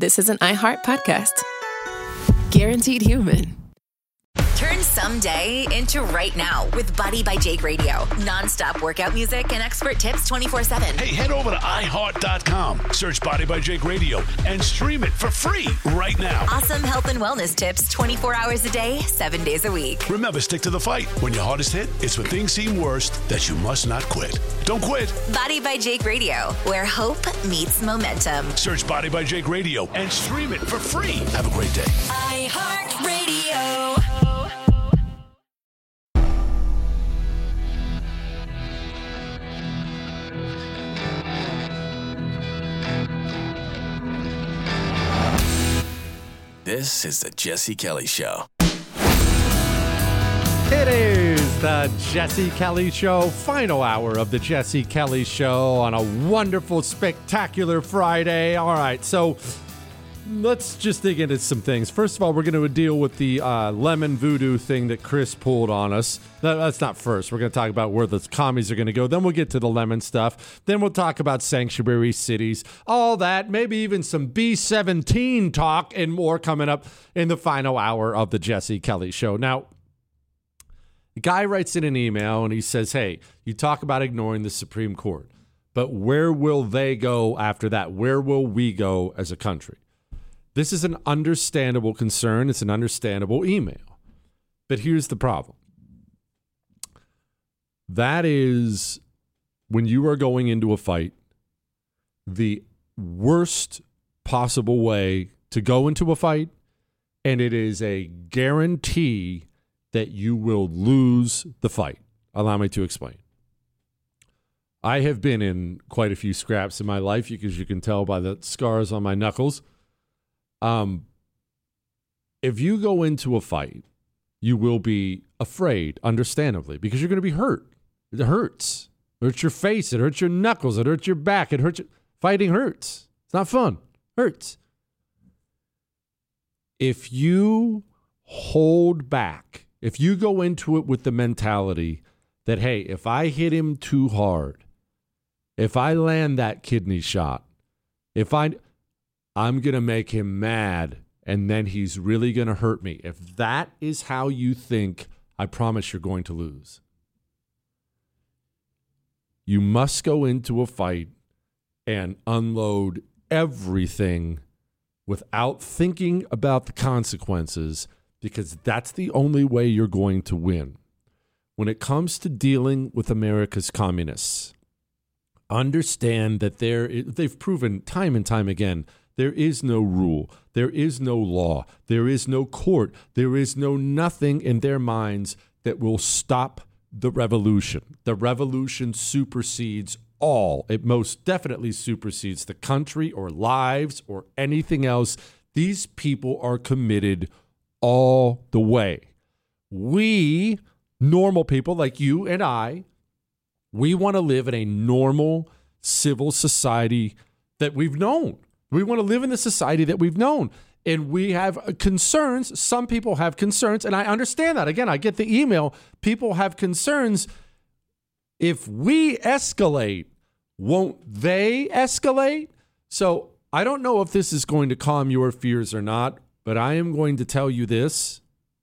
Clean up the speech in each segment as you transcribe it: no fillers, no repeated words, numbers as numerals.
this is an iHeart podcast. Guaranteed human. Turn someday into right now with Body by Jake Radio. Non-stop workout music and expert tips 24/7. Hey, head over to iHeart.com, search Body by Jake Radio, and stream it for free right now. Awesome health and wellness tips 24 hours a day, 7 days a week. Remember, stick to the fight. When your hardest hit, it's when things seem worst that you must not quit. Don't quit. Body by Jake Radio, where hope meets momentum. Search Body by Jake Radio and stream it for free. Have a great day. iHeart Radio. This is the Jesse Kelly Show. It is the Jesse Kelly Show, final hour of the Jesse Kelly Show on a wonderful, spectacular Friday. All right, so let's just dig into some things. First of all, we're going to deal with the lemon voodoo thing that Chris pulled on us. That's not first. We're going to talk about where the commies are going to go. Then we'll get to the lemon stuff. Then we'll talk about sanctuary cities, all that, maybe even some B-17 talk and more coming up in the final hour of the Jesse Kelly Show. Now, the guy writes in an email and he says, hey, you talk about ignoring the Supreme Court, but where will they go after that? Where will we go as a country? This is an understandable concern. It's an understandable email. But here's the problem. That is when you are going into a fight, the worst possible way to go into a fight, and it is a guarantee that you will lose the fight. Allow me to explain. I have been in quite a few scraps in my life, because you can tell by the scars on my knuckles. If you go into a fight, you will be afraid, understandably, because you're going to be hurt. It hurts. It hurts your face. It hurts your knuckles. It hurts your back. It hurts. Fighting hurts. It's not fun. Hurts. If you hold back, if you go into it with the mentality that, hey, if I hit him too hard, if I land that kidney shot, I'm going to make him mad, and then he's really going to hurt me. If that is how you think, I promise you're going to lose. You must go into a fight and unload everything without thinking about the consequences, because that's the only way you're going to win. When it comes to dealing with America's communists, understand that they've proven time and time again, there is no rule, there is no law, there is no court, there is no nothing in their minds that will stop the revolution. The revolution supersedes all. It most definitely supersedes the country or lives or anything else. These people are committed all the way. We, normal people like you and I, we want to live in a normal civil society that we've known. We want to live in the society that we've known. And we have concerns. Some people have concerns, and I understand that. Again, I get the email. People have concerns. If we escalate, won't they escalate? So I don't know if this is going to calm your fears or not, but I am going to tell you this.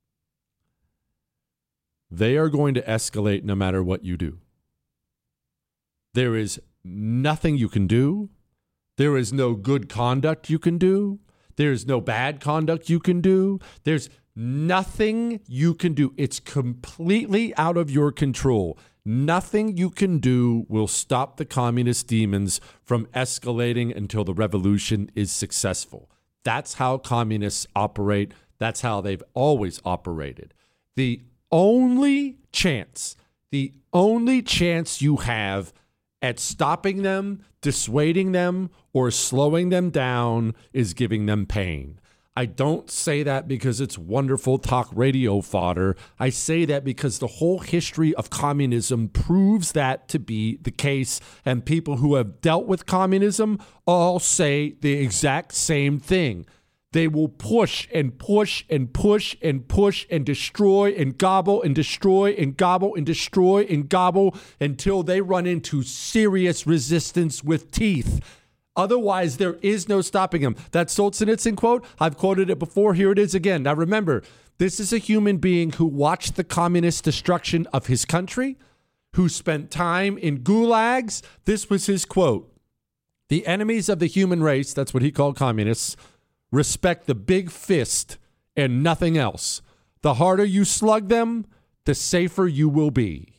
They are going to escalate no matter what you do. There is nothing you can do. There is no good conduct you can do. There's no bad conduct you can do. There's nothing you can do. It's completely out of your control. Nothing you can do will stop the communist demons from escalating until the revolution is successful. That's how communists operate. That's how they've always operated. The only chance you have at stopping them, dissuading them, or slowing them down is giving them pain. I don't say that because it's wonderful talk radio fodder. I say that because the whole history of communism proves that to be the case, and people who have dealt with communism all say the exact same thing. They will push and push and push and push and destroy and gobble and destroy and gobble and destroy and gobble until they run into serious resistance with teeth. Otherwise, there is no stopping him. That Solzhenitsyn quote, I've quoted it before. Here it is again. Now, remember, this is a human being who watched the communist destruction of his country, who spent time in gulags. This was his quote. The enemies of the human race, that's what he called communists, respect the big fist and nothing else. The harder you slug them, the safer you will be.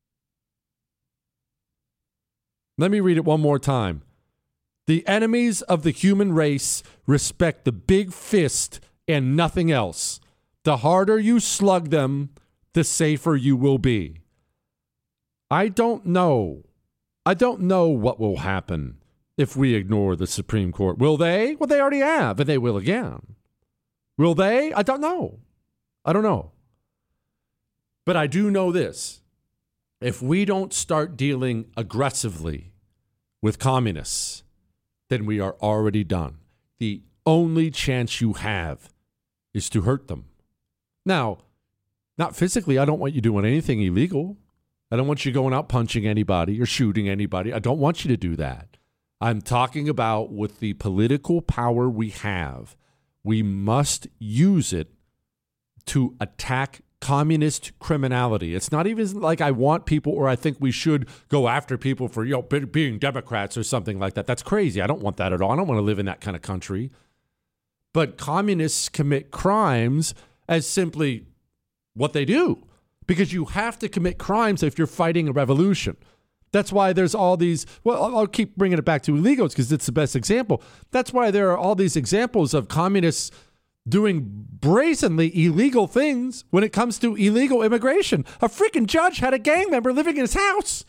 Let me read it one more time. The enemies of the human race respect the big fist and nothing else. The harder you slug them, the safer you will be. I don't know. I don't know what will happen if we ignore the Supreme Court. Will they? Well, they already have, and they will again. Will they? I don't know. I don't know. But I do know this. If we don't start dealing aggressively with communists, then we are already done. The only chance you have is to hurt them. Now, not physically. I don't want you doing anything illegal. I don't want you going out punching anybody or shooting anybody. I don't want you to do that. I'm talking about with the political power we have, we must use it to attack communist criminality. It's not even like I want people or I think we should go after people for being Democrats or something like that. That's crazy. I don't want that at all. I don't want to live in that kind of country. But communists commit crimes as simply what they do, because you have to commit crimes if you're fighting a revolution. That's why there's all these, well, I'll keep bringing it back to illegals because it's the best example. That's why there are all these examples of communists doing brazenly illegal things when it comes to illegal immigration. A freaking judge had a gang member living in his house.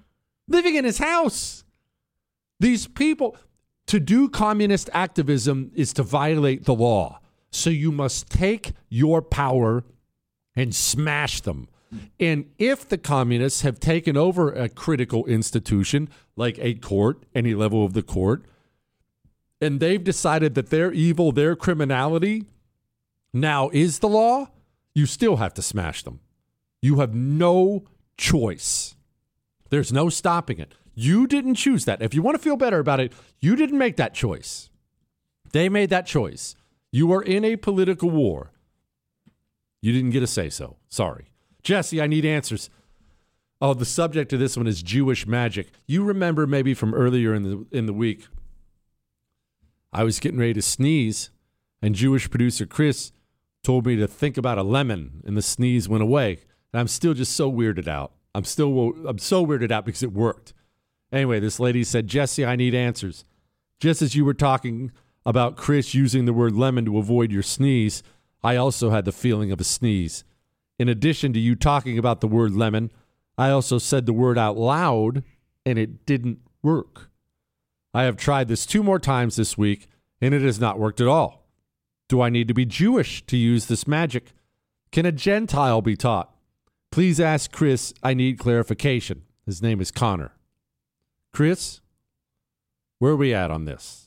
These people, to do communist activism is to violate the law. So you must take your power and smash them. And if the communists have taken over a critical institution like a court, any level of the court, and they've decided that their evil, their criminality now is the law, you still have to smash them. You have no choice. There's no stopping it. You didn't choose that. If you want to feel better about it, you didn't make that choice. They made that choice. You are in a political war. You didn't get a say-so. Sorry. Jesse, I need answers. Oh, the subject of this one is Jewish magic. You remember maybe from earlier in the week, I was getting ready to sneeze, and Jewish producer Chris told me to think about a lemon, and the sneeze went away. And I'm still just so weirded out. I'm so weirded out because it worked. Anyway, this lady said, Jesse, I need answers. Just as you were talking about Chris using the word lemon to avoid your sneeze, I also had the feeling of a sneeze. In addition to you talking about the word lemon, I also said the word out loud, and it didn't work. I have tried this 2 more times this week, and it has not worked at all. Do I need to be Jewish to use this magic? Can a Gentile be taught? Please ask Chris. I need clarification. His name is Connor. Chris, where are we at on this?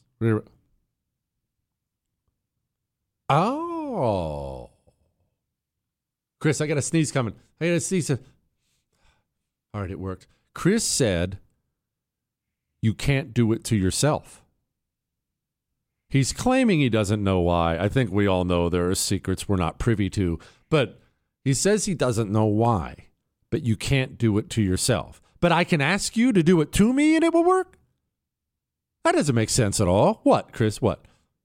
Oh. Chris, I got a sneeze coming. I got a sneeze. All right, it worked. Chris said you can't do it to yourself. He's claiming he doesn't know why. I think we all know there are secrets we're not privy to. But he says he doesn't know why. But you can't do it to yourself. But I can ask you to do it to me and it will work? That doesn't make sense at all. What, Chris? What?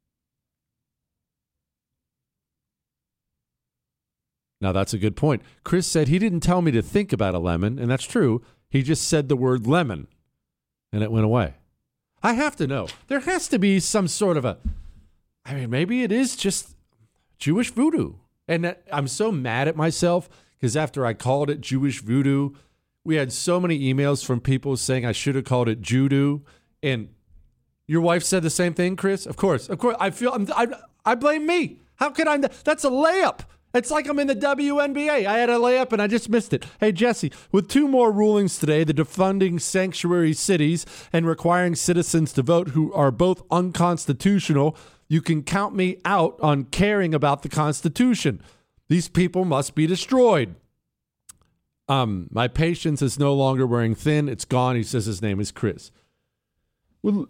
Now, that's a good point. Chris said he didn't tell me to think about a lemon, and that's true. He just said the word lemon, and it went away. I have to know. There has to be some sort of maybe it is just Jewish voodoo. And I'm so mad at myself because after I called it Jewish voodoo, we had so many emails from people saying I should have called it Judo. And your wife said the same thing, Chris? Of course. I blame me. How could I? That's a layup. It's like I'm in the WNBA. I had a layup and I just missed it. Hey, Jesse, with 2 more rulings today, the defunding sanctuary cities and requiring citizens to vote who are both unconstitutional, you can count me out on caring about the Constitution. These people must be destroyed. My patience is no longer wearing thin. It's gone. He says his name is Chris. Well,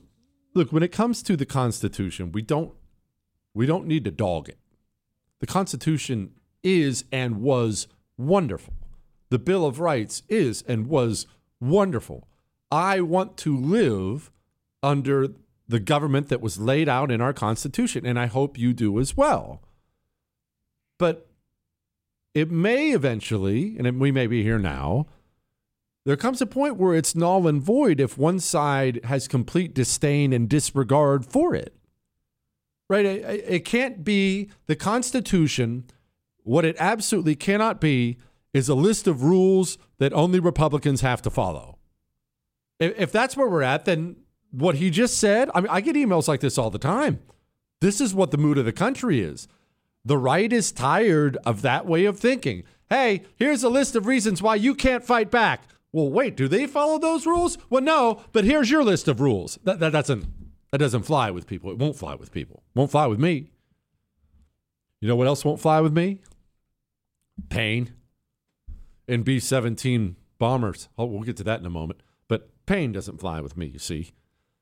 look, when it comes to the Constitution, we don't need to dog it. The Constitution is and was wonderful. The Bill of Rights is and was wonderful. I want to live under the government that was laid out in our Constitution, and I hope you do as well. But it may eventually, and we may be here now, there comes a point where it's null and void if one side has complete disdain and disregard for it. Right? It can't be the Constitution. What it absolutely cannot be is a list of rules that only Republicans have to follow. If that's where we're at, then what he just said, I mean, I get emails like this all the time. This is what the mood of the country is. The right is tired of that way of thinking. Hey, here's a list of reasons why you can't fight back. Well, wait, do they follow those rules? Well, no, but here's your list of rules. That doesn't fly with people. It won't fly with people. Won't fly with me. You know what else won't fly with me? Pain and B-17 bombers. Oh, we'll get to that in a moment. But pain doesn't fly with me, you see.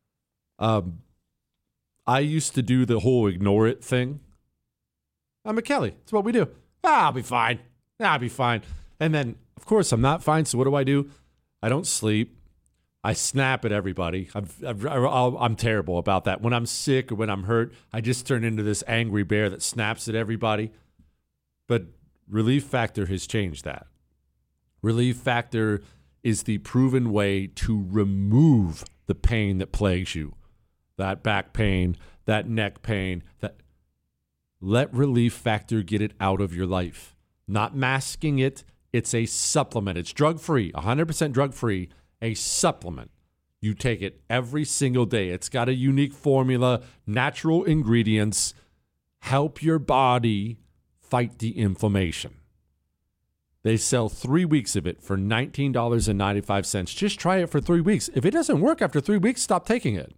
I used to do the whole ignore it thing. I'm a Kelly. It's what we do. I'll be fine. I'll be fine. And then, of course, I'm not fine. So what do? I don't sleep. I snap at everybody. I'm terrible about that. When I'm sick or when I'm hurt, I just turn into this angry bear that snaps at everybody. But Relief Factor has changed that. Relief Factor is the proven way to remove the pain that plagues you. That back pain, that neck pain, let Relief Factor get it out of your life. Not masking it. It's a supplement. It's drug-free, 100% drug-free, a supplement. You take it every single day. It's got a unique formula, natural ingredients, help your body fight the inflammation. They sell 3 weeks of it for $19.95. Just try it for 3 weeks. If it doesn't work after 3 weeks, stop taking it.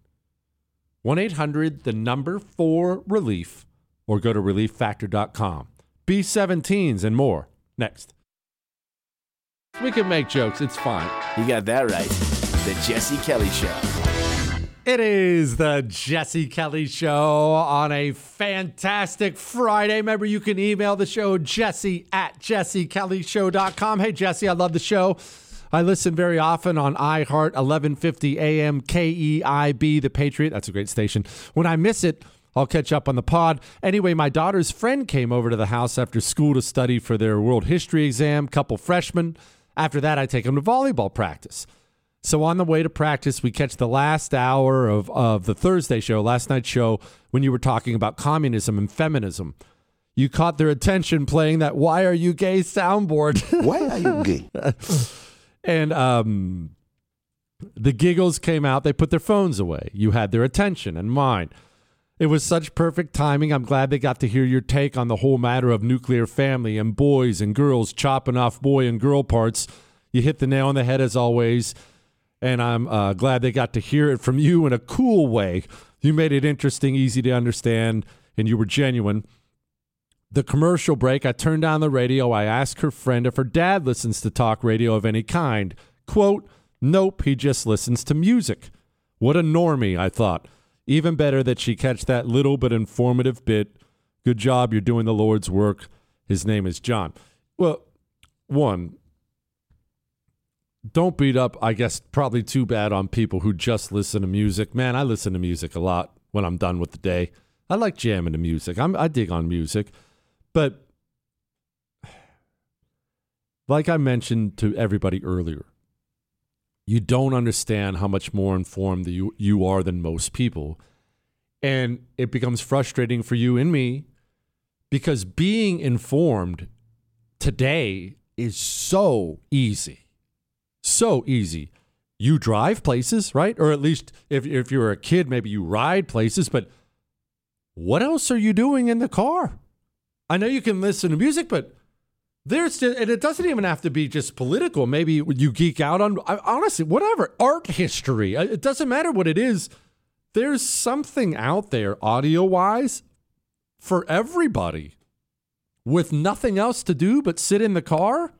1-800-4RELIEF or go to relieffactor.com. B17s and more. Next. We can make jokes. It's fine. You got that right. The Jesse Kelly Show. It is the Jesse Kelly Show on a fantastic Friday. Remember, you can email the show, jesse@jessekellyshow.com. Hey, Jesse, I love the show. I listen very often on iHeart, 1150 AM, KEIB, The Patriot. That's a great station. When I miss it, I'll catch up on the pod. Anyway, my daughter's friend came over to the house after school to study for their world history exam, couple freshmen. After that, I take them to volleyball practice. So on the way to practice, we catch the last hour of the Thursday show, last night's show, when you were talking about communism and feminism. You caught their attention playing that "Why Are You Gay" soundboard. Why are you gay? And the giggles came out. They put their phones away. You had their attention and mine. It was such perfect timing. I'm glad they got to hear your take on the whole matter of nuclear family and boys and girls chopping off boy and girl parts. You hit the nail on the head as always. And I'm glad they got to hear it from you in a cool way. You made it interesting, easy to understand, and you were genuine. The commercial break, I turned on the radio. I asked her friend if her dad listens to talk radio of any kind. Quote, nope, he just listens to music. What a normie, I thought. Even better that she catch that little but informative bit. Good job, you're doing the Lord's work. His name is John. Well, one, don't beat up, I guess, probably too bad on people who just listen to music. Man, I listen to music a lot when I'm done with the day. I like jamming to music. I dig on music. But like I mentioned to everybody earlier, you don't understand how much more informed you are than most people. And it becomes frustrating for you and me because being informed today is so easy. So easy. You drive places, right? Or at least if you're a kid, maybe you ride places. But what else are you doing in the car? I know you can listen to music, but and it doesn't even have to be just political. Maybe you geek out on, honestly, whatever, art history. It doesn't matter what it is. There's something out there audio-wise for everybody with nothing else to do but sit in the car.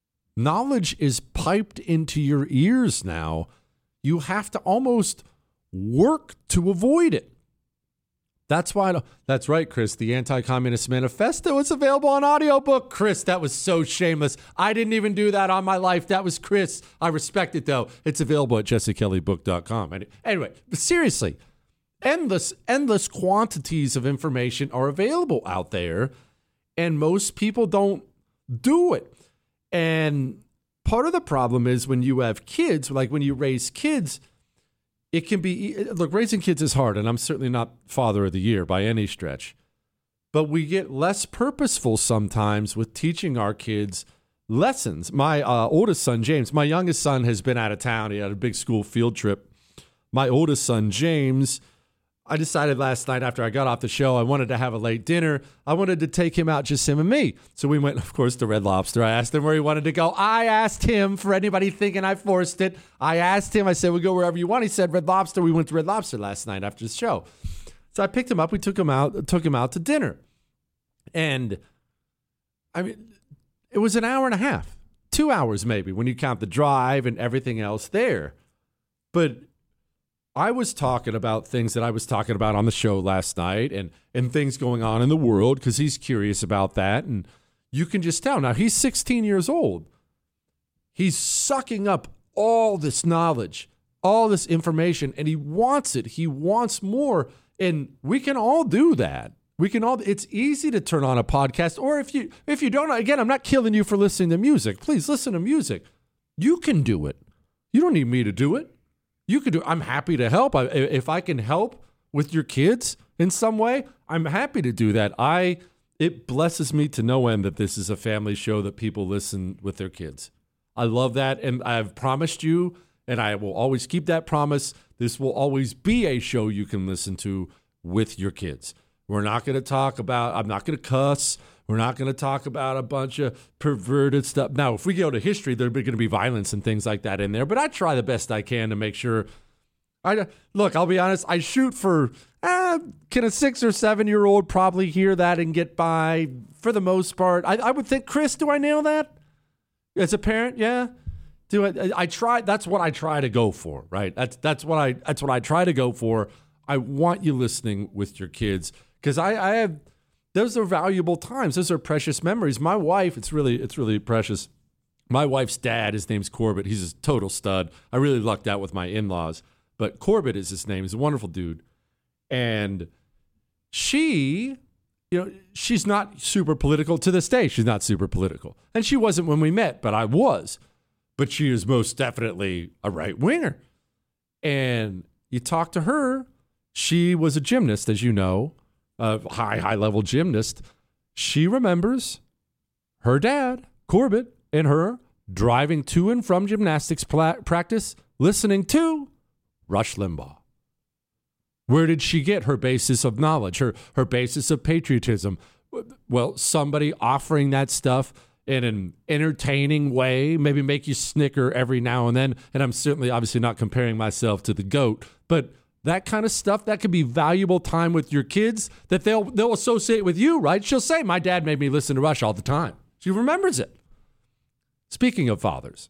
Knowledge is piped into your ears now. You have to almost work to avoid it. That's right, Chris. The Anti-Communist Manifesto is available on audiobook. Chris, that was so shameless. I didn't even do that on my life. That was Chris. I respect it, though. It's available at jessekellybook.com. Anyway, but seriously, endless quantities of information are available out there, and most people don't do it. And part of the problem is when you have kids, like when you raise kids, it can be, look, raising kids is hard, and I'm certainly not father of the year by any stretch. But we get less purposeful sometimes with teaching our kids lessons. My oldest son, James, my youngest son has been out of town. He had a big school field trip. My oldest son, James, I decided last night after I got off the show, I wanted to have a late dinner. I wanted to take him out, just him and me. So we went, of course, to Red Lobster. I asked him where he wanted to go. I asked him, for anybody thinking I forced it, I asked him, I said, we'll go wherever you want. He said, Red Lobster. We went to Red Lobster last night after the show. So I picked him up. We took him out to dinner. And I mean, it was an hour and a half, 2 hours maybe, when you count the drive and everything else there. But I was talking about things that I was talking about on the show last night and things going on in the world because he's curious about that. And you can just tell. Now, he's 16 years old. He's sucking up all this knowledge, all this information, and he wants it. He wants more. And we can all do that. It's easy to turn on a podcast. Or if you don't, again, I'm not killing you for listening to music. Please listen to music. You can do it. You don't need me to do it. You could do. I'm happy to help. If I can help with your kids in some way, I'm happy to do that. It blesses me to no end that this is a family show that people listen with their kids. I love that, and I've promised you, and I will always keep that promise. This will always be a show you can listen to with your kids. We're not going to talk about. I'm not going to cuss. We're not going to talk about a bunch of perverted stuff. Now, if we go to history, there's going to be violence and things like that in there. But I try the best I can to make sure. Look, I'll be honest. I shoot for, can a 6 or 7 year old probably hear that and get by for the most part? I would think, Chris, do I nail that? As a parent, yeah. Do I try? That's what I try to go for, right? That's what I try to go for. I want you listening with your kids because I have. Those are valuable times. Those are precious memories. My wife, it's really precious. My wife's dad, his name's Corbett. He's a total stud. I really lucked out with my in-laws. But Corbett is his name. He's a wonderful dude. And she, she's not super political. To this day, she's not super political. And she wasn't when we met, but I was. But she is most definitely a right-winger. And you talk to her. She was a gymnast, as you know. A high-level gymnast. She remembers her dad, Corbett, and her driving to and from gymnastics practice, listening to Rush Limbaugh. Where did she get her basis of knowledge, her basis of patriotism? Well, somebody offering that stuff in an entertaining way, maybe make you snicker every now and then. And I'm certainly, obviously, not comparing myself to the GOAT, but that kind of stuff, that could be valuable time with your kids that they'll associate with you, right? She'll say, my dad made me listen to Rush all the time. She remembers it. Speaking of fathers,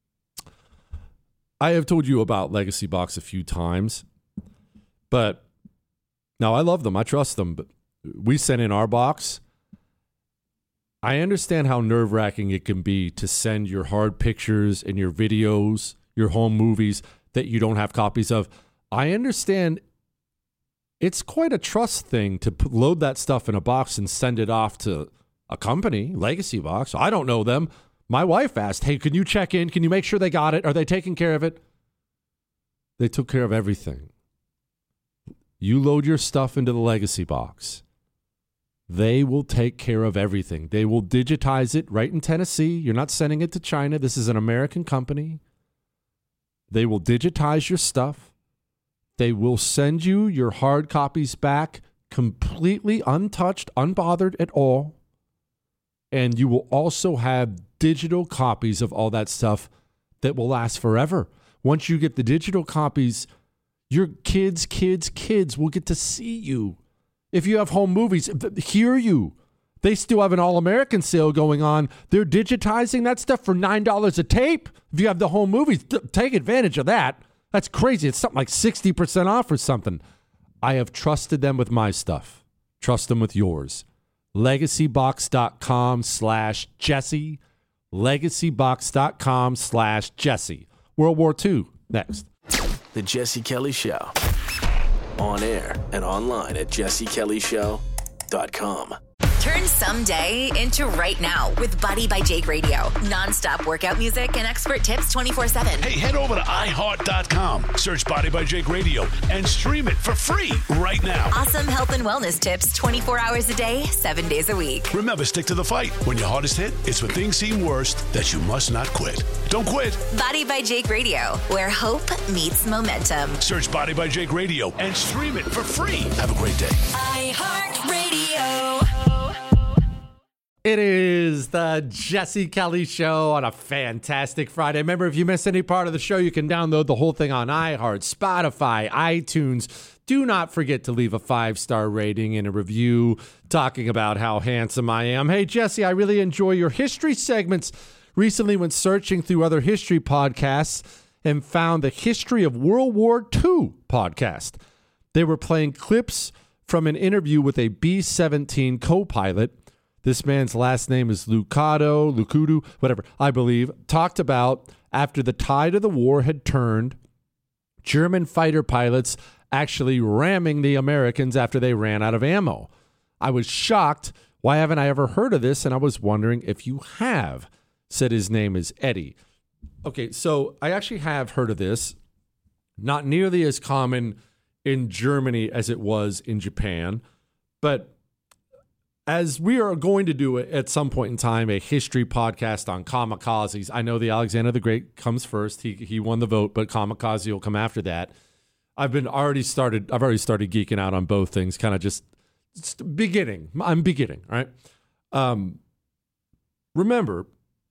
I have told you about Legacy Box a few times, but now I love them. I trust them, but we sent in our box. I understand how nerve-wracking it can be to send your hard pictures and your videos, your home movies that you don't have copies of. I understand it's quite a trust thing to load that stuff in a box and send it off to a company, Legacy Box. I don't know them. My wife asked, hey, can you check in? Can you make sure they got it? Are they taking care of it? They took care of everything. You load your stuff into the Legacy Box. They will take care of everything. They will digitize it right in Tennessee. You're not sending it to China. This is an American company. They will digitize your stuff. They will send you your hard copies back completely untouched, unbothered at all. And you will also have digital copies of all that stuff that will last forever. Once you get the digital copies, your kids will get to see you. If you have home movies, hear you. They still have an All-American sale going on. They're digitizing that stuff for $9 a tape. If you have the home movies, take advantage of that. That's crazy. It's something like 60% off or something. I have trusted them with my stuff. Trust them with yours. LegacyBox.com/Jesse. LegacyBox.com/Jesse. World War II, next. The Jesse Kelly Show. On air and online at jessekellyshow.com. Turn someday into right now with Body by Jake Radio. Non-stop workout music and expert tips 24/7. Hey, head over to iHeart.com. Search Body by Jake Radio and stream it for free right now. Awesome health and wellness tips 24 hours a day, 7 days a week. Remember, stick to the fight. When your hardest hit, it's when things seem worst that you must not quit. Don't quit. Body by Jake Radio, where hope meets momentum. Search Body by Jake Radio and stream it for free. Have a great day. iHeartRadio. It is the Jesse Kelly Show on a fantastic Friday. Remember, if you miss any part of the show, you can download the whole thing on iHeart, Spotify, iTunes. Do not forget to leave a 5-star rating and a review talking about how handsome I am. Hey, Jesse, I really enjoy your history segments. Recently went searching through other history podcasts and found the History of World War II podcast. They were playing clips from an interview with a B-17 co-pilot. This man's last name is Lukudu, whatever, I believe, talked about after the tide of the war had turned, German fighter pilots actually ramming the Americans after they ran out of ammo. I was shocked. Why haven't I ever heard of this? And I was wondering if you have. Said his name is Eddie. Okay, so I actually have heard of this. Not nearly as common in Germany as it was in Japan, but as we are going to do at some point in time, a history podcast on kamikazes. I know the Alexander the Great comes first. He won the vote, but kamikaze will come after that. I've already started geeking out on both things, kind of just beginning. I'm beginning, right? Remember,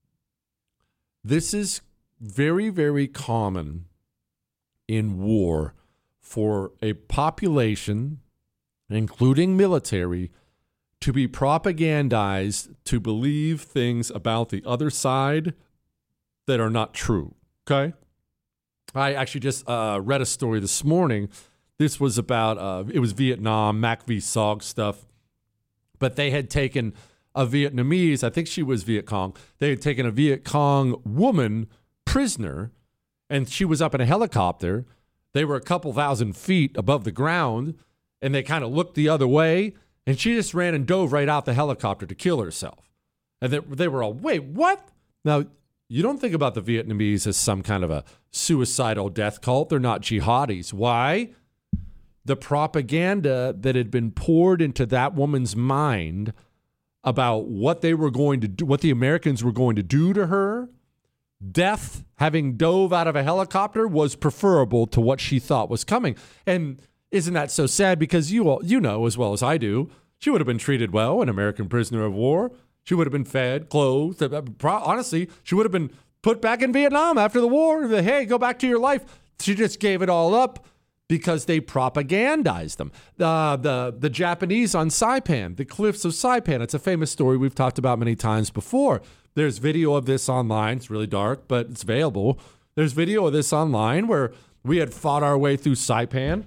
this is very, very common in war for a population, including military, to be propagandized to believe things about the other side that are not true, okay? I actually just read a story this morning. This was about, it was Vietnam, Mac V. Sog stuff, but they had taken a Vietnamese, I think she was Viet Cong, they had taken a Viet Cong woman prisoner, and she was up in a helicopter. They were a couple thousand feet above the ground, and they kind of looked the other way, and she just ran and dove right out the helicopter to kill herself. And they were all, wait, what? Now, you don't think about the Vietnamese as some kind of a suicidal death cult. They're not jihadis. Why? The propaganda that had been poured into that woman's mind about what they were going to do, what the Americans were going to do to her, death, having dove out of a helicopter, was preferable to what she thought was coming. And isn't that so sad? Because you know as well as I do, she would have been treated well, an American prisoner of war. She would have been fed, clothed. Honestly, she would have been put back in Vietnam after the war. Hey, go back to your life. She just gave it all up because they propagandized them. The Japanese on Saipan, the cliffs of Saipan. It's a famous story we've talked about many times before. There's video of this online. It's really dark, but it's available. There's video of this online where we had fought our way through Saipan.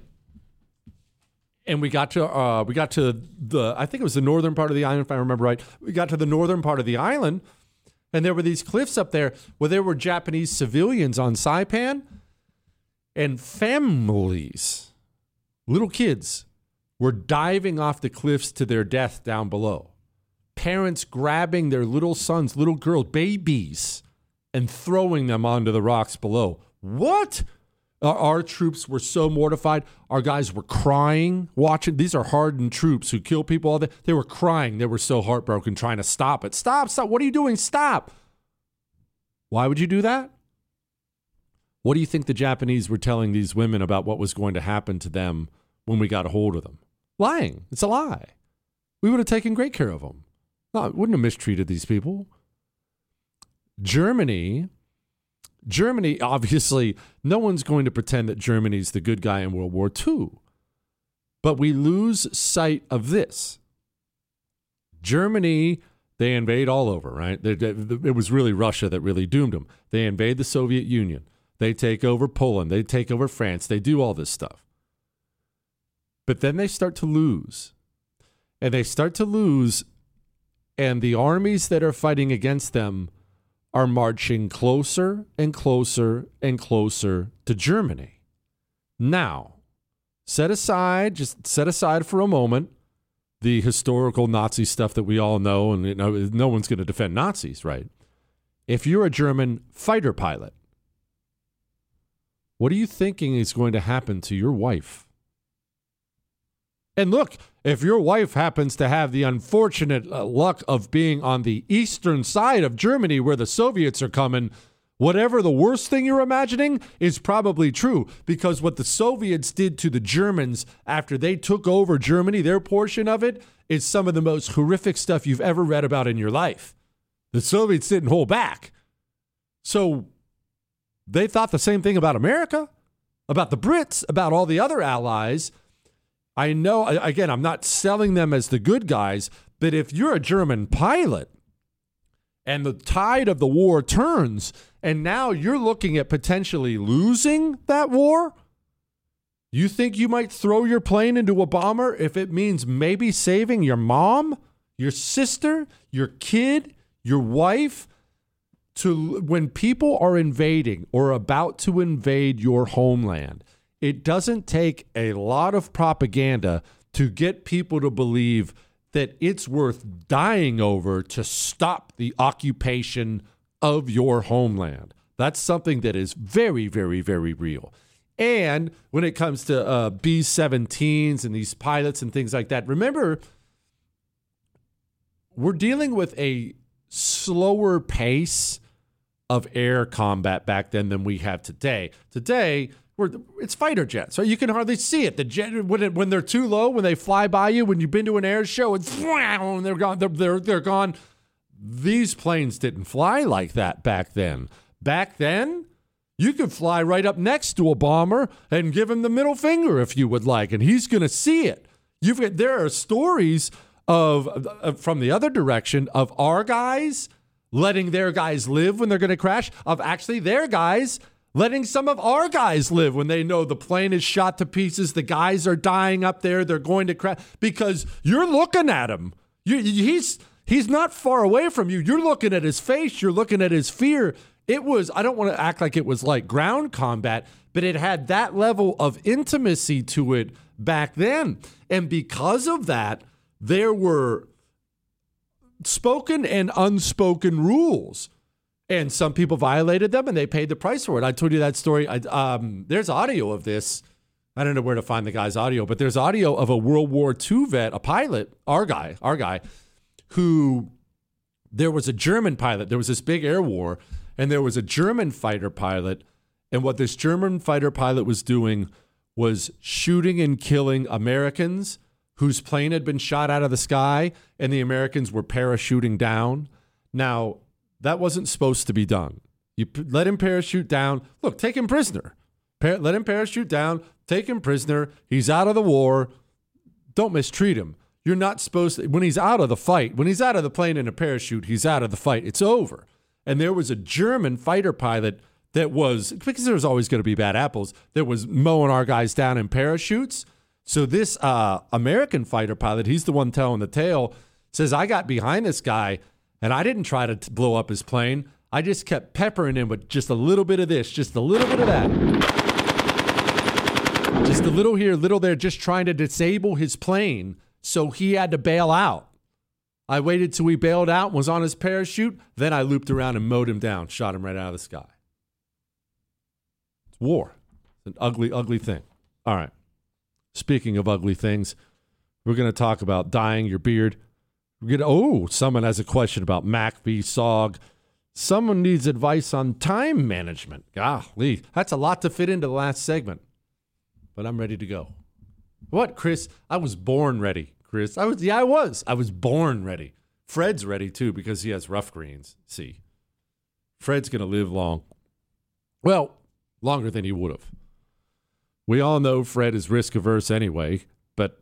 And we got to the, I think it was the northern part of the island, if I remember right. We got to the northern part of the island, and there were these cliffs up there where there were Japanese civilians on Saipan, and families, little kids, were diving off the cliffs to their death down below. Parents grabbing their little sons, little girls, babies, and throwing them onto the rocks below. What? Our troops were so mortified. Our guys were crying, watching. These are hardened troops who kill people all day. They were crying. They were so heartbroken, trying to stop it. Stop. What are you doing? Stop. Why would you do that? What do you think the Japanese were telling these women about what was going to happen to them when we got a hold of them? Lying. It's a lie. We would have taken great care of them. No, wouldn't have mistreated these people. Germany, obviously, no one's going to pretend that Germany's the good guy in World War II. But we lose sight of this. Germany, they invade all over, right? It was really Russia that really doomed them. They invade the Soviet Union. They take over Poland. They take over France. They do all this stuff. But then they start to lose. And they start to lose, and the armies that are fighting against them are marching closer and closer and closer to Germany. Now, just set aside for a moment the historical Nazi stuff that we all know, and no one's going to defend Nazis, right? If you're a German fighter pilot, what are you thinking is going to happen to your wife? And look, if your wife happens to have the unfortunate luck of being on the eastern side of Germany where the Soviets are coming, whatever the worst thing you're imagining is probably true, because what the Soviets did to the Germans after they took over Germany, their portion of it, is some of the most horrific stuff you've ever read about in your life. The Soviets didn't hold back. So they thought the same thing about America, about the Brits, about all the other allies. I know, again, I'm not selling them as the good guys, but if you're a German pilot and the tide of the war turns and now you're looking at potentially losing that war, you think you might throw your plane into a bomber if it means maybe saving your mom, your sister, your kid, your wife? When people are invading or about to invade your homeland, it doesn't take a lot of propaganda to get people to believe that it's worth dying over to stop the occupation of your homeland. That's something that is very, very, very real. And when it comes to B-17s and these pilots and things like that, remember, we're dealing with a slower pace of air combat back then than we have today. Today, it's fighter jets, so you can hardly see it. The jet, when they're too low, when they fly by you, when you've been to an air show, and they're gone. They're gone. These planes didn't fly like that back then. Back then, you could fly right up next to a bomber and give him the middle finger if you would like, and he's going to see it. There are stories from the other direction of our guys letting their guys live when they're going to crash, of actually their guys letting some of our guys live when they know the plane is shot to pieces, the guys are dying up there, they're going to crash, because you're looking at him. He's not far away from you. You're looking at his face. You're looking at his fear. I don't want to act like it was like ground combat, but it had that level of intimacy to it back then. And because of that, there were spoken and unspoken rules. And some people violated them, and they paid the price for it. I told you that story. There's audio of this. I don't know where to find the guy's audio, but there's audio of a World War II vet, a pilot, our guy, who there was a German pilot. There was this big air war, and there was a German fighter pilot. And what this German fighter pilot was doing was shooting and killing Americans whose plane had been shot out of the sky, and the Americans were parachuting down. Now, that wasn't supposed to be done. You let him parachute down. Look, take him prisoner. Let him parachute down. Take him prisoner. He's out of the war. Don't mistreat him. You're not supposed to. When he's out of the fight, when he's out of the plane in a parachute, he's out of the fight. It's over. And there was a German fighter pilot that was, because there was always going to be bad apples, that was mowing our guys down in parachutes. So this American fighter pilot, he's the one telling the tale, says, I got behind this guy, and I didn't try to blow up his plane. I just kept peppering him with just a little bit of this, just a little bit of that. Just a little here, little there, just trying to disable his plane so he had to bail out. I waited till he bailed out and was on his parachute. Then I looped around and mowed him down, shot him right out of the sky. It's war. It's an ugly, ugly thing. All right. Speaking of ugly things, we're going to talk about dyeing your beard. Someone has a question about Mac v. SOG. Someone needs advice on time management. Golly, that's a lot to fit into the last segment. But I'm ready to go. What, Chris? I was born ready, Chris. I was. I was born ready. Fred's ready, too, because he has rough greens. See, Fred's going to live long. Well, longer than he would have. We all know Fred is risk-averse anyway, but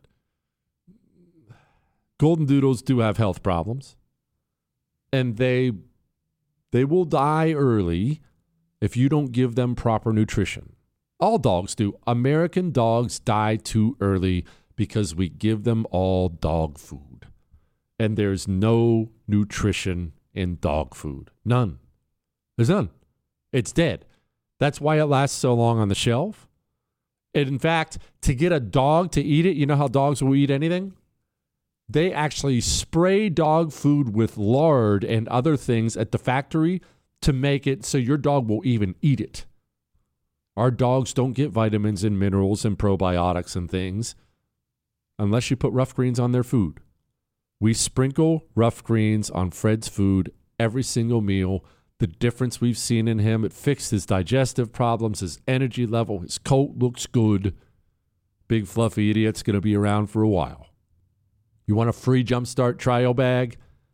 golden doodles do have health problems, and they will die early if you don't give them proper nutrition. All dogs do. American dogs die too early because we give them all dog food. And there's no nutrition in dog food. None. There's none. It's dead. That's why it lasts so long on the shelf. And in fact, to get a dog to eat it, you know how dogs will eat anything? They actually spray dog food with lard and other things at the factory to make it so your dog will even eat it. Our dogs don't get vitamins and minerals and probiotics and things unless you put Rough Greens on their food. We sprinkle Rough Greens on Fred's food every single meal. The difference we've seen in him, it fixed his digestive problems, his energy level, his coat looks good. Big fluffy idiot's going to be around for a while. You want a free Jumpstart trial bag?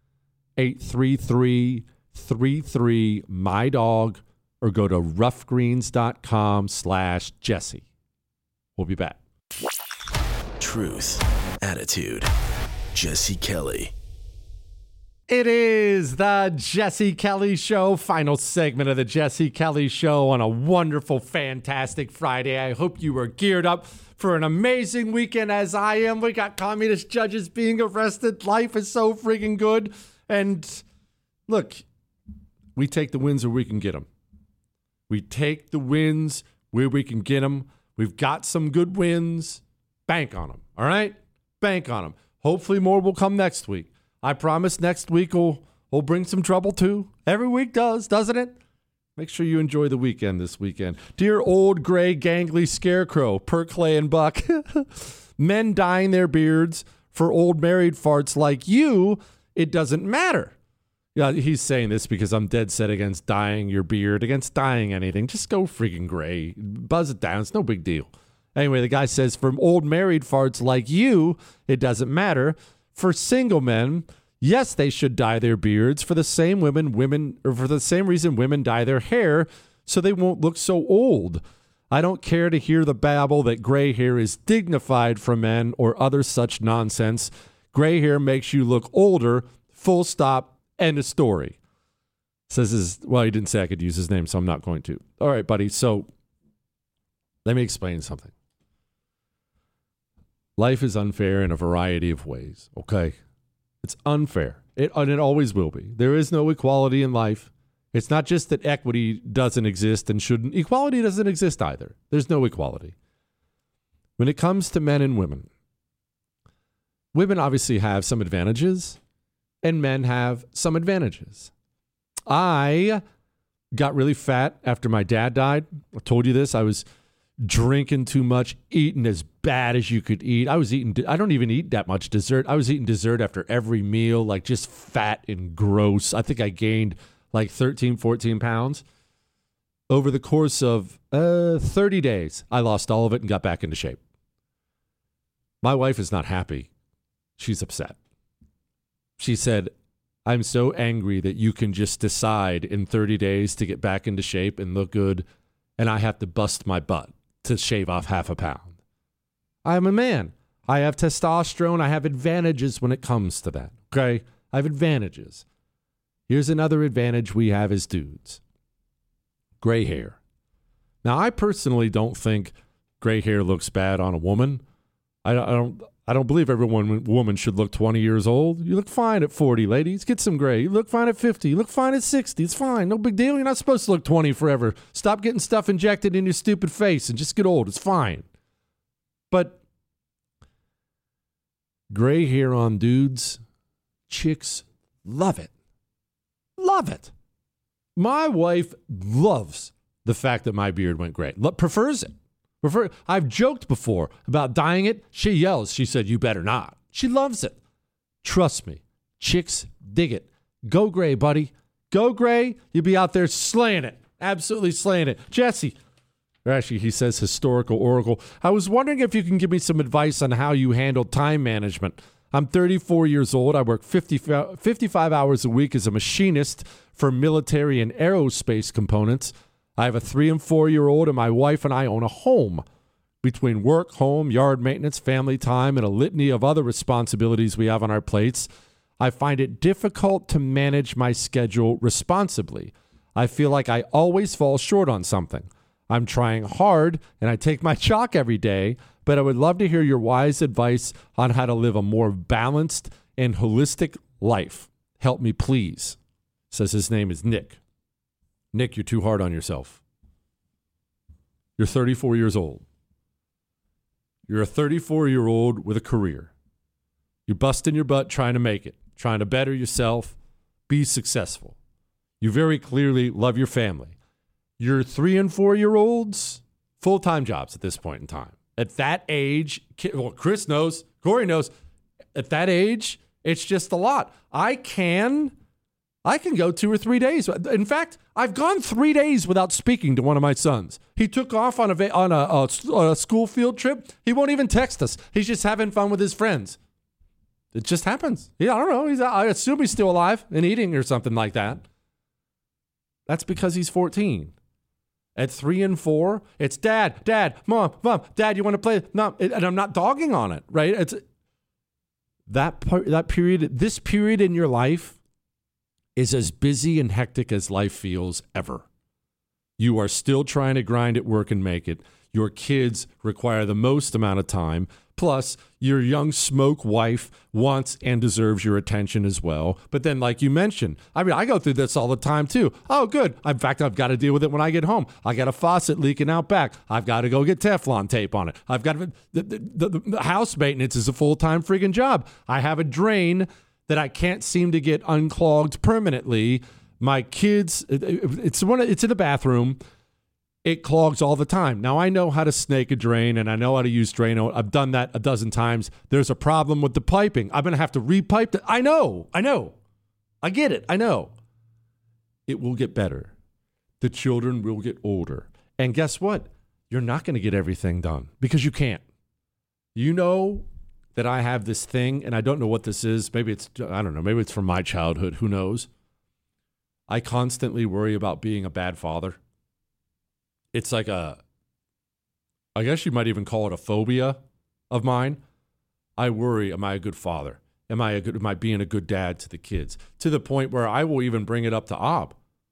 833-33-MY-DOG or go to roughgreens.com/Jesse. We'll be back. Truth, attitude, Jesse Kelly. It is the Jesse Kelly Show, final segment of the Jesse Kelly Show on a wonderful, fantastic Friday. I hope you are geared up for an amazing weekend as I am. We got communist judges being arrested. Life is so freaking good. And look, we take the wins where we can get them. We take the wins where we can get them. We've got some good wins. Bank on them, all right? Bank on them. Hopefully more will come next week. I promise next week will bring some trouble too. Every week does, doesn't it? Make sure you enjoy the weekend this weekend. Dear old gray gangly scarecrow, per Clay and Buck, men dyeing their beards for old married farts like you, it doesn't matter. Yeah, he's saying this because I'm dead set against dyeing your beard, against dyeing anything. Just go freaking gray. Buzz it down. It's no big deal. Anyway, the guy says, from old married farts like you, it doesn't matter. For single men, yes, they should dye their beards for the same for the same reason women dye their hair, so they won't look so old. I don't care to hear the babble that gray hair is dignified for men or other such nonsense. Gray hair makes you look older, full stop, end of story. Says his, well, he didn't say I could use his name, so I'm not going to. All right, buddy, so let me explain something. Life is unfair in a variety of ways, okay? It's unfair. It always will be. There is no equality in life. It's not just that equity doesn't exist and shouldn't. Equality doesn't exist either. There's no equality. When it comes to men and women, women obviously have some advantages and men have some advantages. I got really fat after my dad died. I told you this. I was drinking too much, eating as bad as you could eat. I don't even eat that much dessert. I was eating dessert after every meal, like just fat and gross. I think I gained like 13, 14 pounds. Over the course of 30 days, I lost all of it and got back into shape. My wife is not happy. She's upset. She said, I'm so angry that you can just decide in 30 days to get back into shape and look good, and I have to bust my butt to shave off half a pound. I am a man. I have testosterone. I have advantages when it comes to that. Okay? I have advantages. Here's another advantage we have as dudes. Gray hair. Now, I personally don't think gray hair looks bad on a woman. I don't believe every woman should look 20 years old. You look fine at 40, ladies. Get some gray. You look fine at 50. You look fine at 60. It's fine. No big deal. You're not supposed to look 20 forever. Stop getting stuff injected in your stupid face and just get old. It's fine. But gray hair on dudes, chicks love it. Love it. My wife loves the fact that my beard went gray. Prefers it. I've joked before about dyeing it. She yells. She said, you better not. She loves it. Trust me. Chicks dig it. Go gray, buddy. Go gray. You'll be out there slaying it. Absolutely slaying it. Jesse. Actually, he says historical oracle. I was wondering if you can give me some advice on how you handle time management. I'm 34 years old. I work 55 hours a week as a machinist for military and aerospace components. I have a 3 and 4 year old, and my wife and I own a home. Between work, home, yard maintenance, family time, and a litany of other responsibilities we have on our plates, I find it difficult to manage my schedule responsibly. I feel like I always fall short on something. I'm trying hard and I take my chalk every day, but I would love to hear your wise advice on how to live a more balanced and holistic life. Help me, please. Says his name is Nick. Nick, you're too hard on yourself. You're 34 years old. You're a 34-year-old with a career. You're busting your butt trying to make it, trying to better yourself, be successful. You very clearly love your family. Your 3- and 4-year-olds, full-time jobs at this point in time. At that age, well, Chris knows, Corey knows, at that age, it's just a lot. I can go 2 or 3 days. In fact, I've gone 3 days without speaking to one of my sons. He took off on a school field trip. He won't even text us. He's just having fun with his friends. It just happens. Yeah, I don't know. I assume he's still alive and eating or something like that. That's because he's 14. At 3 and 4, it's Dad, Mom, Dad, you want to play? No, and I'm not dogging on it, right? It's that period. This period in your life is as busy and hectic as life feels ever. You are still trying to grind at work and make it. Your kids require the most amount of time. Plus, your young smoke wife wants and deserves your attention as well. But then, like you mentioned, I mean, I go through this all the time too. Oh, good. In fact, I've got to deal with it when I get home. I got a faucet leaking out back. I've got to go get Teflon tape on it. I've got the house maintenance is a full-time freaking job. I have a drain that I can't seem to get unclogged permanently. My kids, it's in the bathroom. It clogs all the time. Now, I know how to snake a drain, and I know how to use Drano. I've done that a dozen times. There's a problem with the piping. I'm going to have to repipe it. I know. I get it. I know. It will get better. The children will get older. And guess what? You're not going to get everything done because you can't. You know that I have this thing, and I don't know what this is. Maybe it's from my childhood. Who knows? I constantly worry about being a bad father. It's like I guess you might even call it a phobia of mine. I worry, am I a good father? Am I being a good dad to the kids? To the point where I will even bring it up to Ob.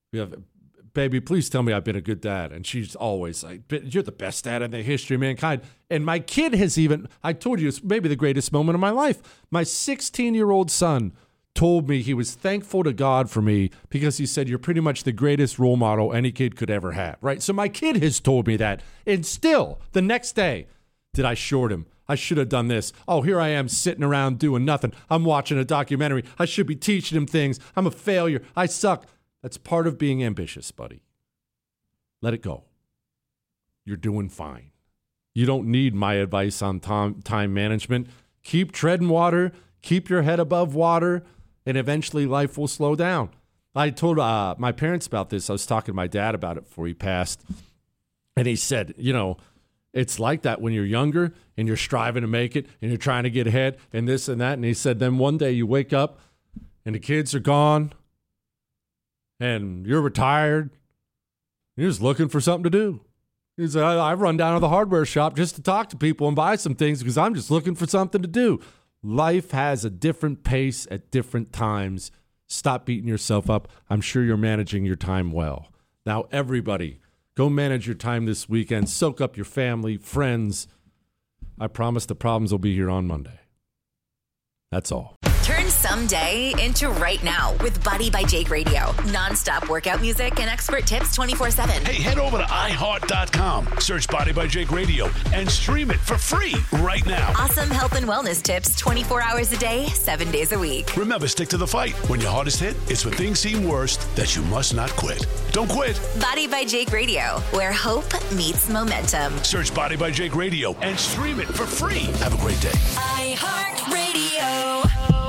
Baby, please tell me I've been a good dad. And she's always like, you're the best dad in the history of mankind. And my kid has even, I told you, it's maybe the greatest moment of my life. My 16-year-old son told me he was thankful to God for me because he said, you're pretty much the greatest role model any kid could ever have, right? So my kid has told me that. And still, the next day, did I short him? I should have done this. Oh, here I am sitting around doing nothing. I'm watching a documentary. I should be teaching him things. I'm a failure. I suck. That's part of being ambitious, buddy. Let it go. You're doing fine. You don't need my advice on time management. Keep treading water. Keep your head above water. And eventually life will slow down. I told my parents about this. I was talking to my dad about it before he passed. And he said, it's like that when you're younger and you're striving to make it and you're trying to get ahead and this and that. And he said, then one day you wake up and the kids are gone and you're retired. You're just looking for something to do. He said, I run down to the hardware shop just to talk to people and buy some things because I'm just looking for something to do. Life has a different pace at different times. Stop beating yourself up. I'm sure you're managing your time well. Now, everybody, go manage your time this weekend. Soak up your family, friends. I promise the problems will be here on Monday. That's all. Turn someday into right now with Body by Jake Radio. Non-stop workout music and expert tips 24/7. Hey, head over to iHeart.com. Search Body by Jake Radio and stream it for free right now. Awesome health and wellness tips 24 hours a day, 7 days a week. Remember, stick to the fight. When your hardest hit, it's when things seem worst that you must not quit. Don't quit. Body by Jake Radio, where hope meets momentum. Search Body by Jake Radio and stream it for free. Have a great day. iHeart Radio.